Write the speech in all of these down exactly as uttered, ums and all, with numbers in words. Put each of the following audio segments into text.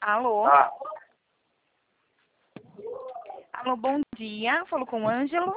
Alô? Ah, Alô, bom dia. Falo com o Ângelo.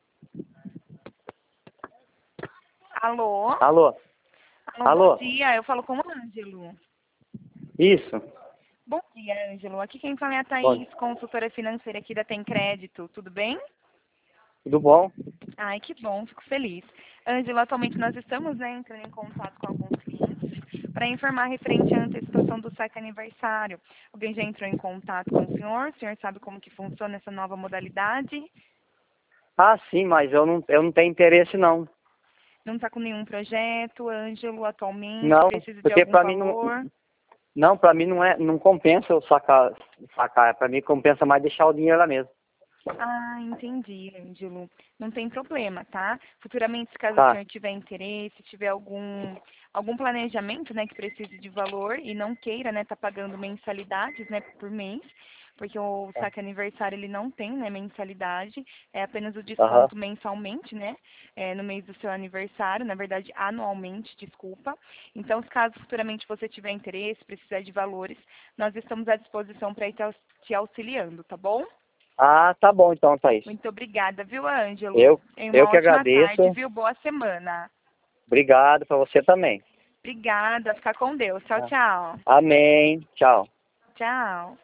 Alô? alô? Alô, bom Alô? dia. Eu falo com o Ângelo. Isso. Bom dia, Ângelo. Aqui quem fala é a Bom, Thaís, consultora financeira aqui da Tem Crédito. Tudo bem? tudo bom? Ai, que bom. Fico feliz. Ângelo, atualmente nós estamos, né, entrando em contato com alguns clientes para informar referente à antecipação do saque aniversário. Alguém já entrou em contato com o senhor? O senhor sabe como que funciona essa nova modalidade? Ah, sim, mas eu não, eu não tenho interesse não. Não está com nenhum projeto, Ângelo, atualmente? Não, Precisa de porque algum pra mim não, valor? não, para mim não é, não compensa eu sacar, sacar. Para mim compensa mais deixar o dinheiro lá mesmo. Ah, entendi, Ângelo. Não tem problema, tá? Futuramente, se caso o Tá. senhor tiver interesse, tiver algum algum planejamento, né, que precise de valor e não queira, né, tá pagando mensalidades, né, por mês, porque o Tá. saque aniversário ele não tem, né, mensalidade, é apenas o Aham. desconto mensalmente, né, é, no mês do seu aniversário, na verdade anualmente, desculpa. Então, se caso futuramente você tiver interesse, precisar de valores, nós estamos à disposição para estar te auxiliando, tá bom? Ah, tá bom então, Thaís. Muito obrigada, viu, Ângelo? Eu, Tenha eu uma que ótima agradeço. tarde, viu? Boa semana. Obrigado para você também. Obrigada. Fica com Deus. Tchau, Ah, tchau. amém. Tchau. Tchau.